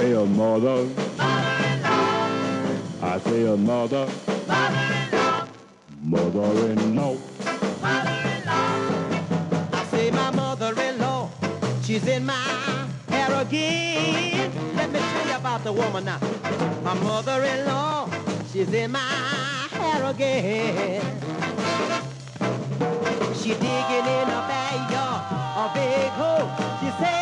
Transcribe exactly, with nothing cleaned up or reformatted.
say a mother. Mother-in-law. I say a mother. Mother-in-law. Mother-in-law. Mother-in-law. I say my mother-in-law, she's in my hair again. Let me tell you about the woman now. My mother-in-law, she's in my hair again. She digging in a backyard, a big hole. She said,